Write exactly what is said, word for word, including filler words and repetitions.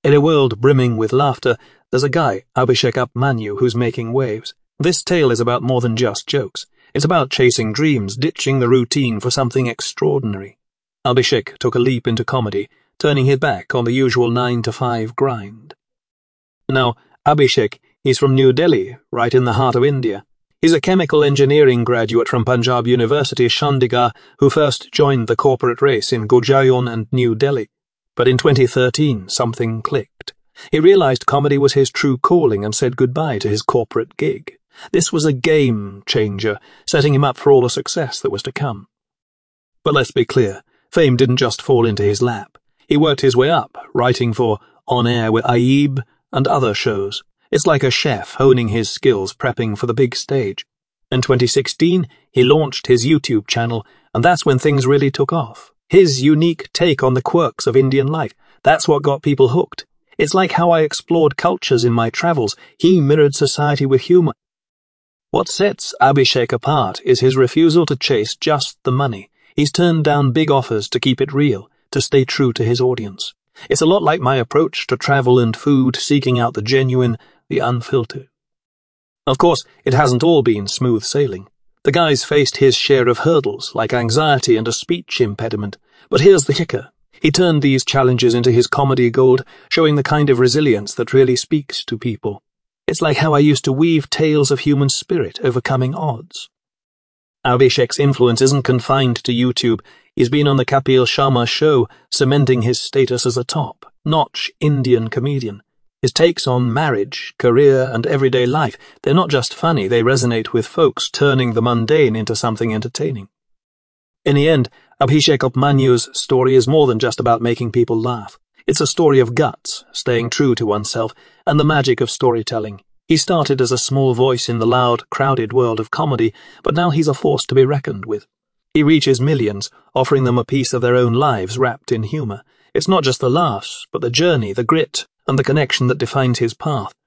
In a world brimming with laughter, there's a guy, Abhishek Upmanyu, who's making waves. This tale is about more than just jokes. It's about chasing dreams, ditching the routine for something extraordinary. Abhishek took a leap into comedy, turning his back on the usual nine to five grind. Now, Abhishek, he's from New Delhi, right in the heart of India. He's a chemical engineering graduate from Punjab University, Chandigarh, who first joined the corporate race in Gurgaon and New Delhi. But in twenty thirteen, something clicked. He realized comedy was his true calling and said goodbye to his corporate gig. This was a game changer, setting him up for all the success that was to come. But let's be clear, fame didn't just fall into his lap. He worked his way up, writing for On Air with Aib and other shows. It's like a chef honing his skills, prepping for the big stage. In twenty sixteen, he launched his YouTube channel, and that's when things really took off. His unique take on the quirks of Indian life, that's what got people hooked. It's like how I explored cultures in my travels. He mirrored society with humor. What sets Abhishek apart is his refusal to chase just the money. He's turned down big offers to keep it real, to stay true to his audience. It's a lot like my approach to travel and food, seeking out the genuine, the unfiltered. Of course, it hasn't all been smooth sailing. The guy's faced his share of hurdles, like anxiety and a speech impediment. But here's the kicker. He turned these challenges into his comedy gold, showing the kind of resilience that really speaks to people. It's like how I used to weave tales of human spirit overcoming odds. Abhishek's influence isn't confined to YouTube. He's been on the Kapil Sharma show, cementing his status as a top-notch Indian comedian. His takes on marriage, career, and everyday life, they're not just funny, they resonate with folks, turning the mundane into something entertaining. In the end, Abhishek Upmanyu's story is more than just about making people laugh. It's a story of guts, staying true to oneself, and the magic of storytelling. He started as a small voice in the loud, crowded world of comedy, but now he's a force to be reckoned with. He reaches millions, offering them a piece of their own lives wrapped in humor. It's not just the laughs, but the journey, the grit, and the connection that defines his path.